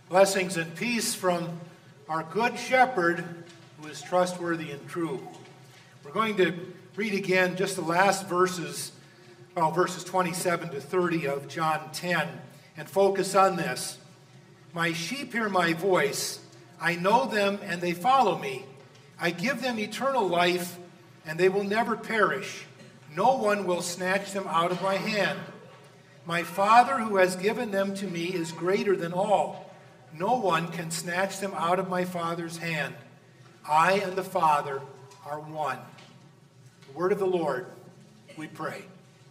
Blessings and peace from our good shepherd who is trustworthy and true. We're going to read again just the last verses 27 to 30 of John 10 and focus on this. My sheep hear my voice. I know them and they follow me. I give them eternal life and they will never perish. No one will snatch them out of my hand. My Father who has given them to me is greater than all. No one can snatch them out of my Father's hand. I and the Father are one. The word of the Lord, we pray.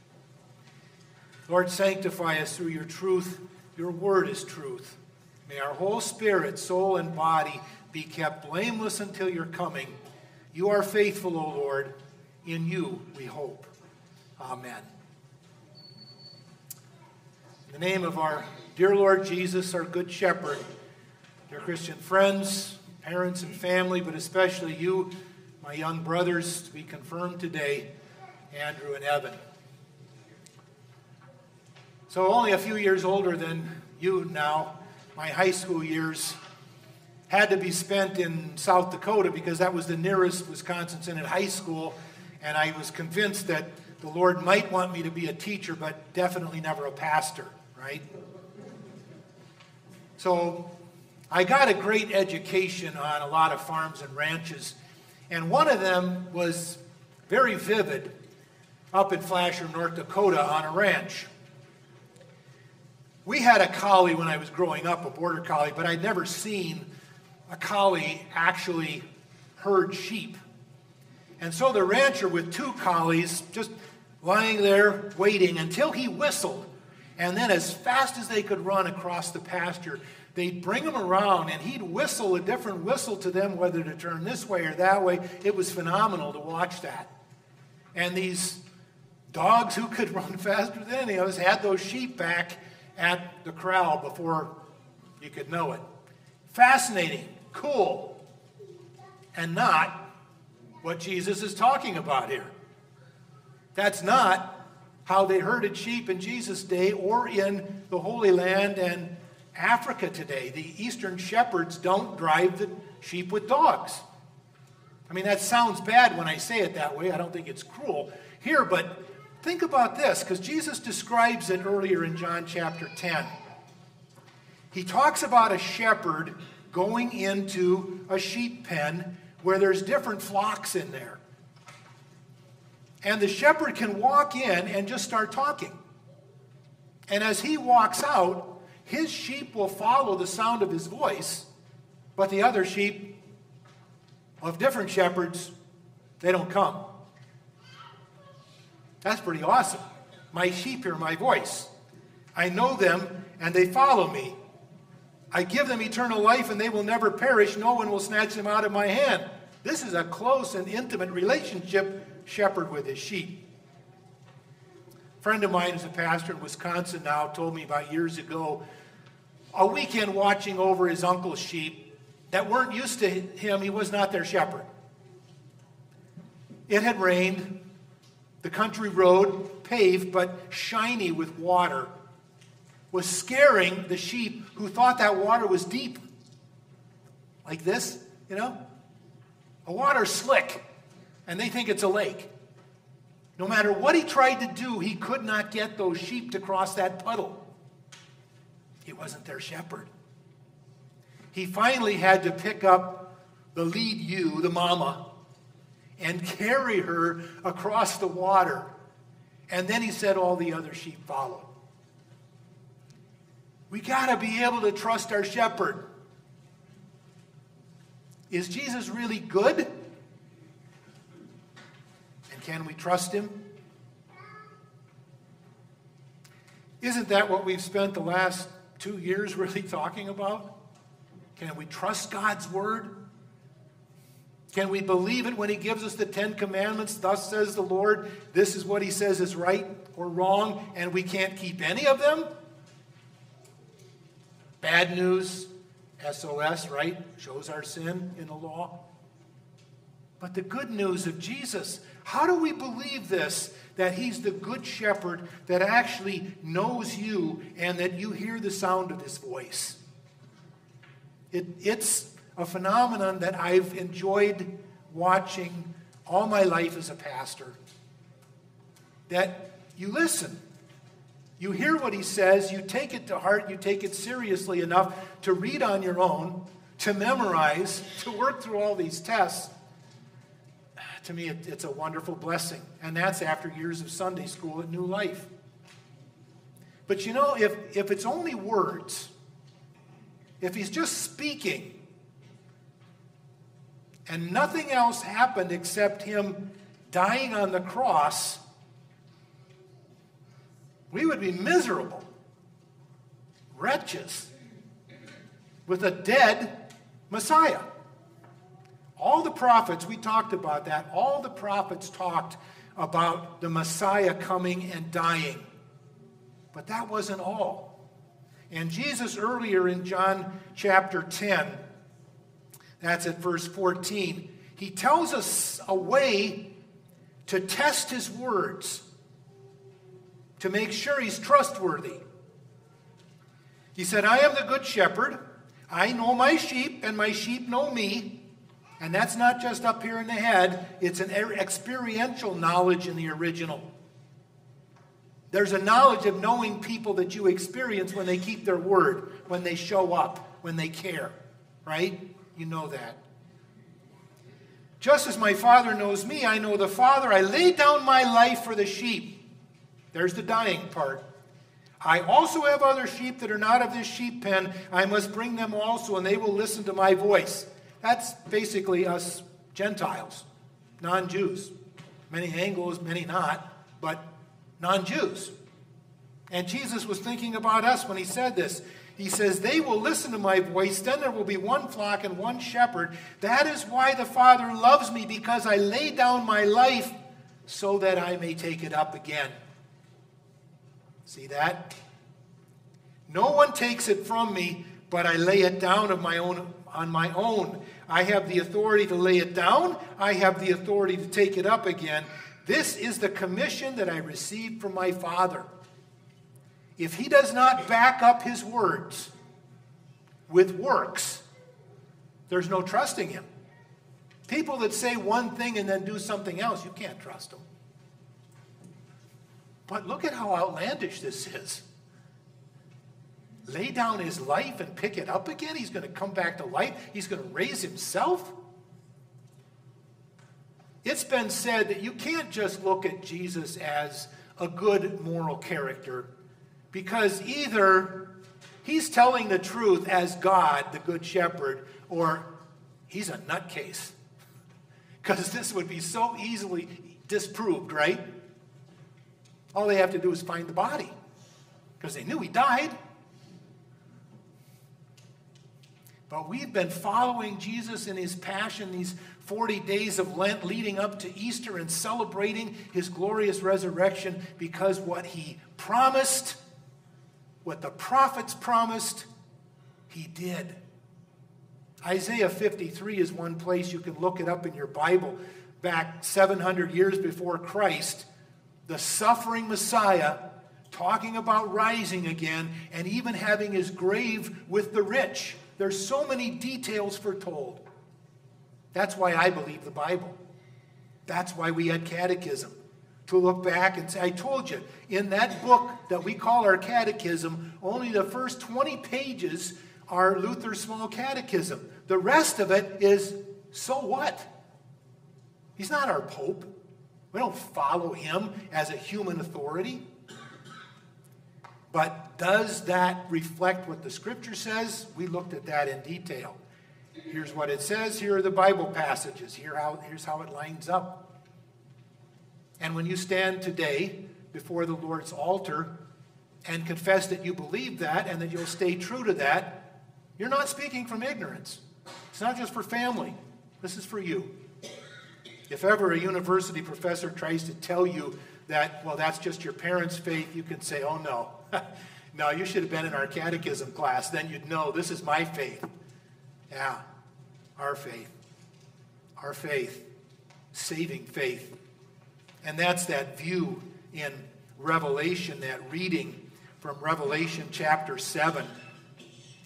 Lord, sanctify us through your truth. Your word is truth. May our whole spirit, soul, and body be kept blameless until your coming. You are faithful, O Lord. In you we hope. Amen. In the name of our dear Lord Jesus, our good shepherd, dear Christian friends, parents and family, but especially you, my young brothers, to be confirmed today, Andrew and Evan. So only a few years older than you now, my high school years had to be spent in South Dakota because that was the nearest Wisconsin Synod high school, and I was convinced that the Lord might want me to be a teacher, but definitely never a pastor, right? So I got a great education on a lot of farms and ranches, and one of them was very vivid up in Flasher, North Dakota on a ranch. We had a collie when I was growing up, a border collie, but I'd never seen a collie actually herd sheep. And so the rancher with two collies just lying there waiting until he whistled. And then as fast as they could run across the pasture, they'd bring him around and he'd whistle a different whistle to them, whether to turn this way or that way. It was phenomenal to watch that. And these dogs who could run faster than any of us had those sheep back at the corral before you could know it. Fascinating, cool, and not what Jesus is talking about here. That's not how they herded sheep in Jesus' day or in the Holy Land and Africa today. The Eastern shepherds don't drive the sheep with dogs. I mean, that sounds bad when I say it that way. I don't think it's cruel here, but think about this, because Jesus describes it earlier in John chapter 10. He talks about a shepherd going into a sheep pen where there's different flocks in there. And the shepherd can walk in and just start talking. And as he walks out, his sheep will follow the sound of his voice, but the other sheep of different shepherds, they don't come. That's pretty awesome. My sheep hear my voice. I know them and they follow me. I give them eternal life and they will never perish. No one will snatch them out of my hand. This is a close and intimate relationship, shepherd with his sheep. A friend of mine who's a pastor in Wisconsin now told me about years ago, a weekend watching over his uncle's sheep that weren't used to him. He was not their shepherd. It had rained. The country road, paved but shiny with water, was scaring the sheep who thought that water was deep. Like this, you know? A water slick, and they think it's a lake. No matter what he tried to do, he could not get those sheep to cross that puddle. He wasn't their shepherd. He finally had to pick up the lead ewe, the mama, and carry her across the water. And then he said all the other sheep followed. We got to be able to trust our shepherd. Is Jesus really good? And can we trust him? Isn't that what we've spent the last 2 years really talking about? Can we trust God's word? Can we believe it when he gives us the 10 Commandments? Thus says the Lord. This is what he says is right or wrong, and we can't keep any of them? Bad news, SOS, right? Shows our sin in the law. But the good news of Jesus, how do we believe this? That he's the good shepherd that actually knows you and that you hear the sound of his voice. It's a phenomenon that I've enjoyed watching all my life as a pastor. That you listen. You hear what he says, you take it to heart, you take it seriously enough to read on your own, to memorize, to work through all these tests. To me, it's a wonderful blessing. And that's after years of Sunday school at New Life. But you know, if it's only words, if he's just speaking, and nothing else happened except him dying on the cross, we would be miserable wretches with a dead Messiah. All the prophets, we talked about that, all the prophets talked about the Messiah coming and dying. But that wasn't all. And Jesus earlier in John chapter 10, that's at verse 14, he tells us a way to test his words, to make sure he's trustworthy. He said, I am the good shepherd. I know my sheep, and my sheep know me. And that's not just up here in the head. It's an experiential knowledge in the original. There's a knowledge of knowing people that you experience when they keep their word, when they show up, when they care. Right? You know that. Just as my Father knows me, I know the Father. I lay down my life for the sheep. There's the dying part. I also have other sheep that are not of this sheep pen. I must bring them also, and they will listen to my voice. That's basically us Gentiles, non-Jews. Many Anglos, many not, but non-Jews. And Jesus was thinking about us when he said this. He says, they will listen to my voice, then there will be one flock and one shepherd. That is why the Father loves me, because I lay down my life so that I may take it up again. See that? No one takes it from me, but I lay it down on my own. I have the authority to lay it down. I have the authority to take it up again. This is the commission that I received from my Father. If he does not back up his words with works, there's no trusting him. People that say one thing and then do something else, you can't trust them. But look at how outlandish this is. Lay down his life and pick it up again? He's going to come back to life? He's going to raise himself? It's been said that you can't just look at Jesus as a good moral character, because either he's telling the truth as God, the good shepherd, or he's a nutcase. Because this would be so easily disproved, right? All they have to do is find the body, because they knew he died. But we've been following Jesus in his passion, these 40 days of Lent leading up to Easter, and celebrating his glorious resurrection, because what he promised, what the prophets promised, he did. Isaiah 53 is one place you can look it up in your Bible. Back 700 years before Christ, the suffering Messiah talking about rising again, and even having his grave with the rich. There's so many details foretold. That's why I believe the Bible. That's why we had catechism. To look back and say, I told you, in that book that we call our catechism, only the first 20 pages are Luther's small catechism. The rest of it is, so what? He's not our pope. We don't follow him as a human authority. But does that reflect what the Scripture says? We looked at that in detail. Here's what it says. Here are the Bible passages. Here's how it lines up. And when you stand today before the Lord's altar and confess that you believe that and that you'll stay true to that, you're not speaking from ignorance. It's not just for family. This is for you. If ever a university professor tries to tell you that, well, that's just your parents' faith, you can say, oh, no. No, you should have been in our catechism class. Then you'd know this is my faith. Yeah, our faith. Our faith. Saving faith. And that's that view in Revelation, that reading from Revelation chapter 7,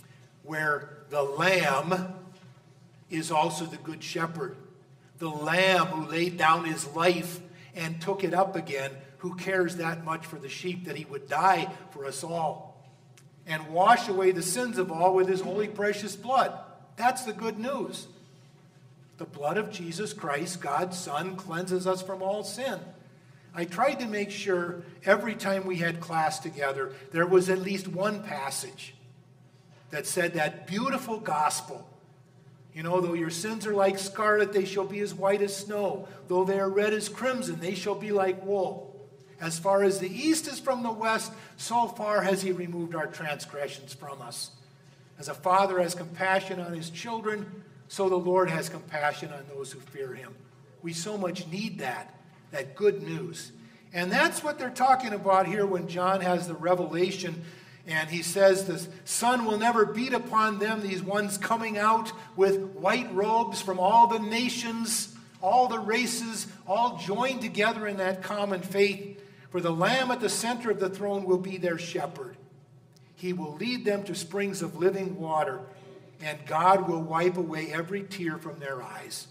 where the Lamb is also the good shepherd. The Lamb who laid down his life and took it up again, who cares that much for the sheep that he would die for us all and wash away the sins of all with his holy precious blood. That's the good news. The blood of Jesus Christ, God's Son, cleanses us from all sin. I tried to make sure every time we had class together, there was at least one passage that said that beautiful gospel. You know, though your sins are like scarlet, they shall be as white as snow. Though they are red as crimson, they shall be like wool. As far as the east is from the west, so far has he removed our transgressions from us. As a father has compassion on his children, so the Lord has compassion on those who fear him. We so much need that good news. And that's what they're talking about here when John has the revelation and he says the sun will never beat upon them, these ones coming out with white robes from all the nations, all the races, all joined together in that common faith. For the Lamb at the center of the throne will be their shepherd. He will lead them to springs of living water, and God will wipe away every tear from their eyes.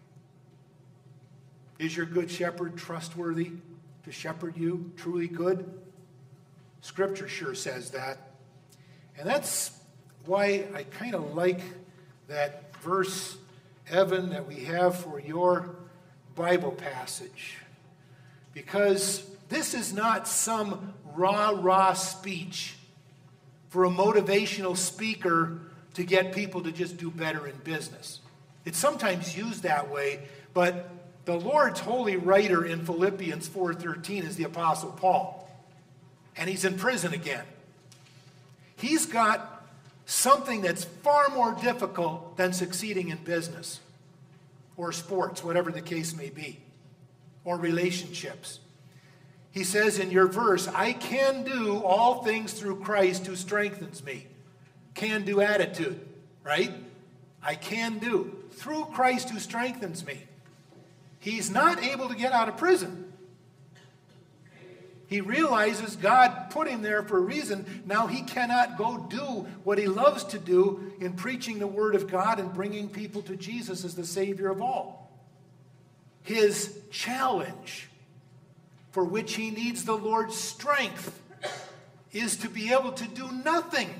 Is your good shepherd trustworthy to shepherd you, truly good? Scripture sure says that. And that's why I kind of like that verse, Evan, that we have for your Bible passage. Because this is not some rah-rah speech for a motivational speaker to get people to just do better in business. It's sometimes used that way, but the Lord's holy writer in Philippians 4:13 is the Apostle Paul. And he's in prison again. He's got something that's far more difficult than succeeding in business or sports, whatever the case may be, or relationships. He says in your verse, I can do all things through Christ who strengthens me. Can do attitude, right? I can do. Through Christ who strengthens me. He's not able to get out of prison. He realizes God put him there for a reason. Now he cannot go do what he loves to do in preaching the word of God and bringing people to Jesus as the Savior of all. His challenge, for which he needs the Lord's strength, is to be able to do nothing.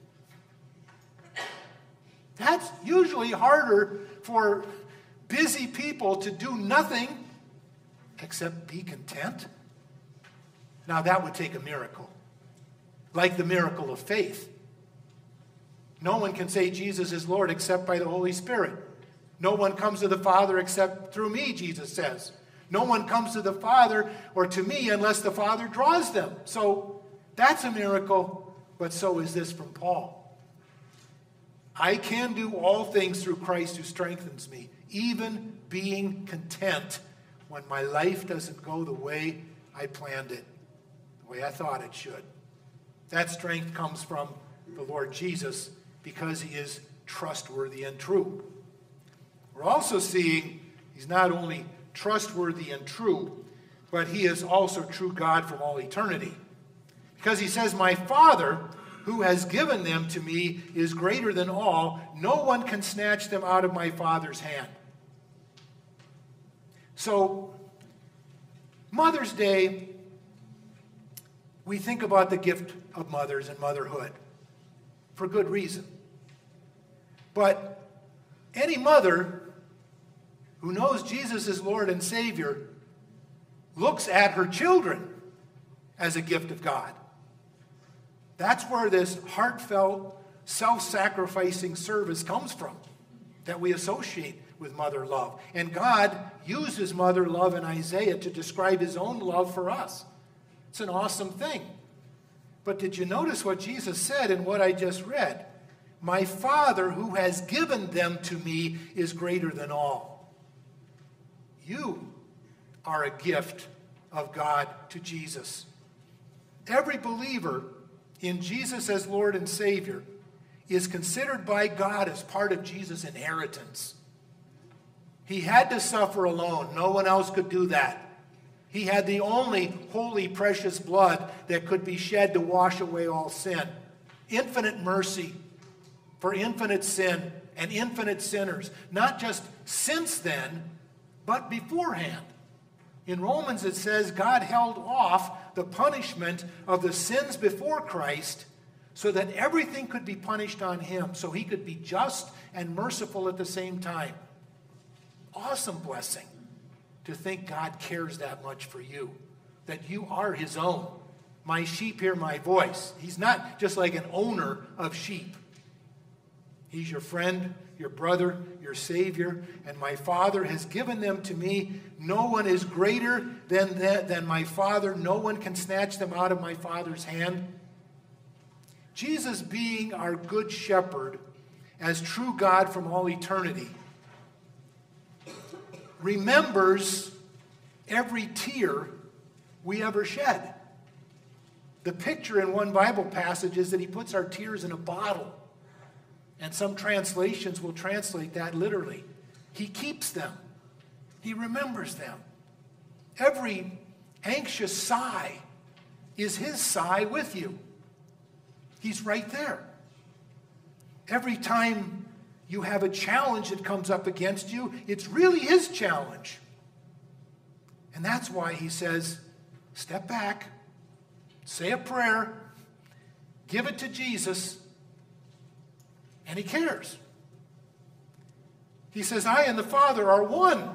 That's usually harder for busy people to do nothing except be content. Now that would take a miracle, like the miracle of faith. No one can say Jesus is Lord except by the Holy Spirit. No one comes to the Father except through me, Jesus says. No one comes to the Father or to me unless the Father draws them. So that's a miracle, but so is this from Paul. I can do all things through Christ who strengthens me, even being content when my life doesn't go the way I planned it, the way I thought it should. That strength comes from the Lord Jesus because he is trustworthy and true. We're also seeing he's not only trustworthy and true, but he is also true God from all eternity. Because he says, my Father, who has given them to me, is greater than all. No one can snatch them out of my Father's hand. So, Mother's Day, we think about the gift of mothers and motherhood for good reason. But any mother who knows Jesus is Lord and Savior looks at her children as a gift of God. That's where this heartfelt, self-sacrificing service comes from that we associate with mother love. And God uses mother love in Isaiah to describe his own love for us. It's an awesome thing. But did you notice what Jesus said in what I just read? My Father who has given them to me is greater than all. You are a gift of God to Jesus. Every believer in Jesus as Lord and Savior is considered by God as part of Jesus' inheritance. He had to suffer alone. No one else could do that. He had the only holy, precious blood that could be shed to wash away all sin. Infinite mercy for infinite sin and infinite sinners, not just since then, but beforehand. In Romans it says God held off the punishment of the sins before Christ so that everything could be punished on him, so he could be just and merciful at the same time. Awesome blessing to think God cares that much for you, that you are his own. My sheep hear my voice. He's not just like an owner of sheep. He's your friend, your brother, your Savior, and my Father has given them to me. No one is greater than my Father. No one can snatch them out of my Father's hand. Jesus, being our good shepherd, as true God from all eternity, remembers every tear we ever shed. The picture in one Bible passage is that he puts our tears in a bottle. And some translations will translate that literally. He keeps them. He remembers them. Every anxious sigh is his sigh with you. He's right there. Every time you have a challenge that comes up against you, it's really his challenge. And that's why he says, step back, say a prayer, give it to Jesus, and he cares. He says, I and the Father are one.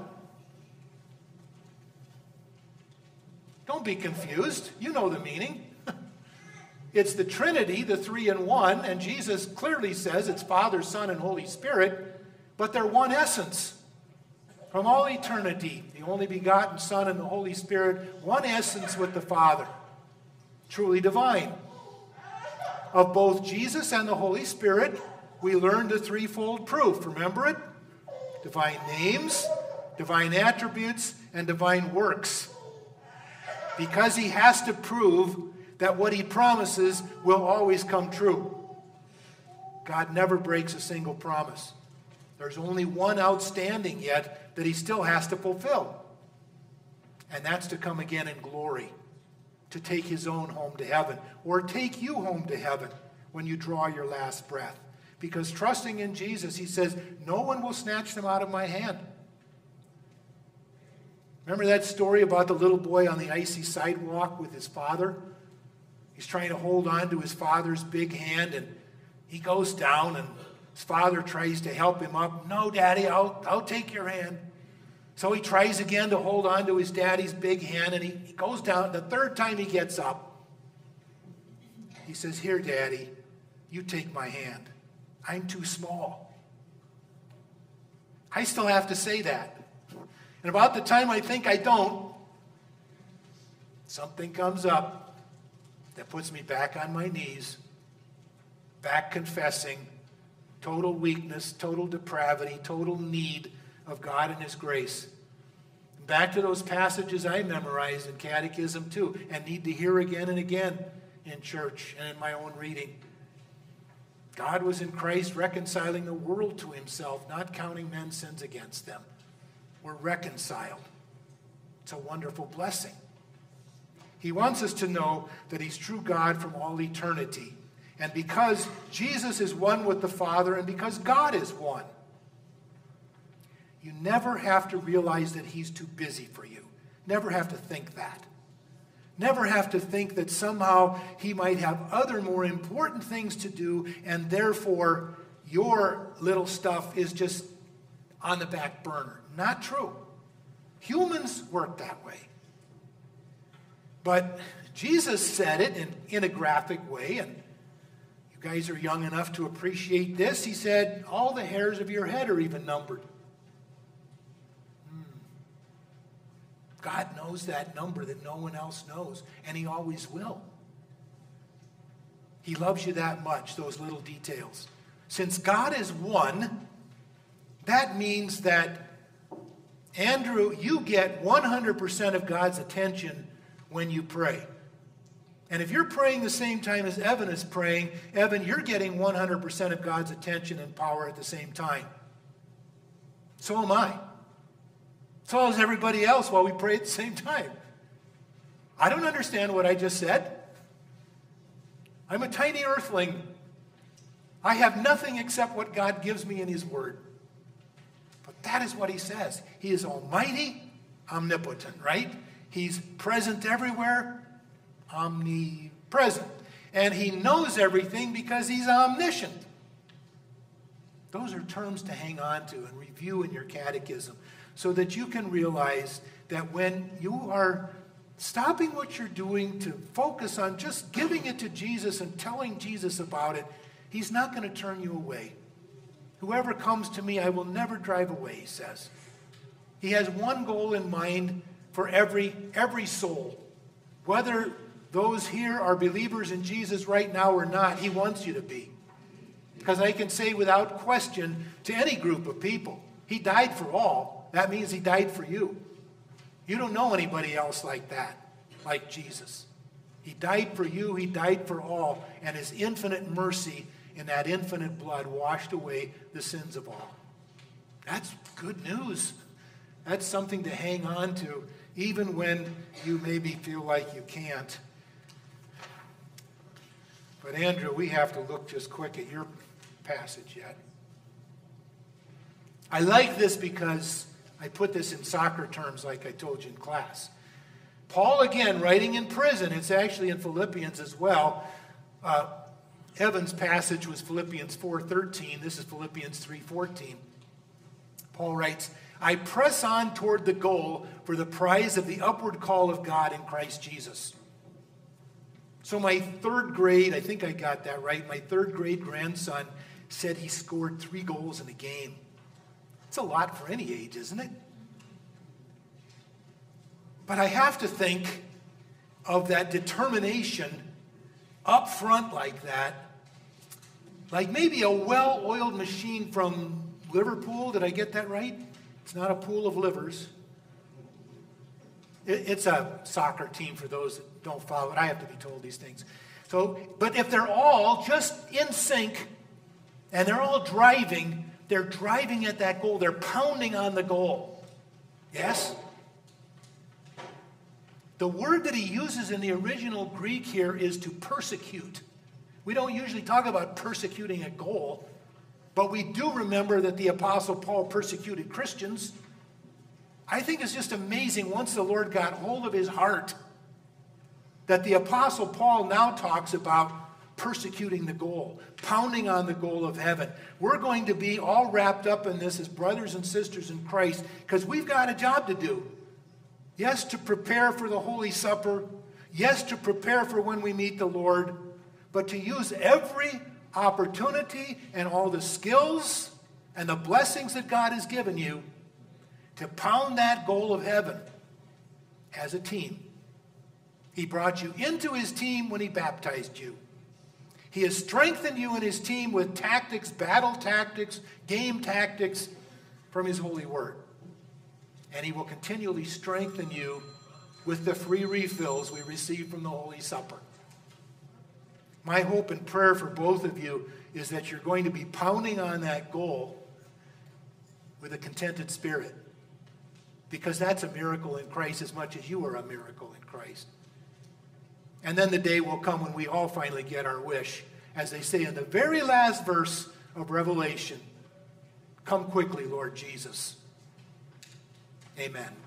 Don't be confused. You know the meaning. It's the Trinity, the three in one, and Jesus clearly says it's Father, Son, and Holy Spirit, but they're one essence. From all eternity, the only begotten Son and the Holy Spirit, one essence with the Father. Truly divine. Of both Jesus and the Holy Spirit, we learned the threefold proof. Remember it? Divine names, divine attributes, and divine works. Because he has to prove that what he promises will always come true. God never breaks a single promise. There's only one outstanding yet that he still has to fulfill. And that's to come again in glory, to take his own home to heaven, or take you home to heaven when you draw your last breath. Because trusting in Jesus, he says, no one will snatch them out of my hand. Remember that story about the little boy on the icy sidewalk with his father? He's trying to hold on to his father's big hand, and he goes down, and his father tries to help him up. No, Daddy, I'll take your hand. So he tries again to hold on to his daddy's big hand, and he goes down. The third time he gets up, he says, here, Daddy, you take my hand. I'm too small. I still have to say that. And about the time I think I don't, something comes up that puts me back on my knees, back confessing total weakness, total depravity, total need of God and his grace. Back to those passages I memorized in catechism too, and need to hear again and again in church and in my own reading. God was in Christ reconciling the world to himself, not counting men's sins against them. We're reconciled. It's a wonderful blessing. He wants us to know that he's true God from all eternity. And because Jesus is one with the Father and because God is one, you never have to realize that he's too busy for you. Never have to think that. Never have to think that somehow he might have other more important things to do and therefore your little stuff is just on the back burner. Not true. Humans work that way. But Jesus said it in a graphic way, and you guys are young enough to appreciate this. He said, all the hairs of your head are even numbered. God knows that number that no one else knows, and he always will. He loves you that much, those little details. Since God is one, that means that, Andrew, you get 100% of God's attention when you pray. And if you're praying the same time as Evan is praying, Evan, you're getting 100% of God's attention and power at the same time. So am I. So is everybody else while we pray at the same time. I don't understand what I just said. I'm a tiny earthling. I have nothing except what God gives me in his word. But that is what he says. He is almighty, omnipotent, right? He's present everywhere, omnipresent. And he knows everything because he's omniscient. Those are terms to hang on to and review in your catechism so that you can realize that when you are stopping what you're doing to focus on just giving it to Jesus and telling Jesus about it, he's not going to turn you away. Whoever comes to me, I will never drive away, he says. He has one goal in mind for every soul. Whether those here are believers in Jesus right now or not, he wants you to be. Because I can say without question to any group of people, he died for all. That means he died for you. You don't know anybody else like that, like Jesus. He died for you, he died for all, and his infinite mercy in that infinite blood washed away the sins of all. That's good news. That's something to hang on to, even when you maybe feel like you can't. But Andrew, we have to look just quick at your passage yet. I like this because I put this in soccer terms like I told you in class. Paul, again, writing in prison, it's actually in Philippians as well. Evan's passage was Philippians 4:13. This is Philippians 3:14. Paul writes, I press on toward the goal for the prize of the upward call of God in Christ Jesus. So my third grade, I think I got that right, my third grade grandson said he scored 3 goals in a game. It's a lot for any age, isn't it? But I have to think of that determination up front like that, like maybe a well-oiled machine from Liverpool. Did I get that right? It's not a pool of livers. It's a soccer team for those that don't follow it. I have to be told these things. But if they're all just in sync and they're all driving, they're driving at that goal. They're pounding on the goal. Yes? The word that he uses in the original Greek here is to persecute. We don't usually talk about persecuting a goal, but we do remember that the Apostle Paul persecuted Christians. I think it's just amazing once the Lord got hold of his heart that the Apostle Paul now talks about persecuting the goal, pounding on the goal of heaven. We're going to be all wrapped up in this as brothers and sisters in Christ because we've got a job to do. Yes, to prepare for the Holy Supper. Yes, to prepare for when we meet the Lord. But to use every opportunity and all the skills and the blessings that God has given you to pound that goal of heaven as a team. He brought you into his team when he baptized you. He has strengthened you in his team with tactics, battle tactics, game tactics from his holy word. And he will continually strengthen you with the free refills we receive from the Holy Supper. My hope and prayer for both of you is that you're going to be pounding on that goal with a contented spirit. Because that's a miracle in Christ as much as you are a miracle in Christ. And then the day will come when we all finally get our wish. As they say in the very last verse of Revelation, come quickly, Lord Jesus. Amen.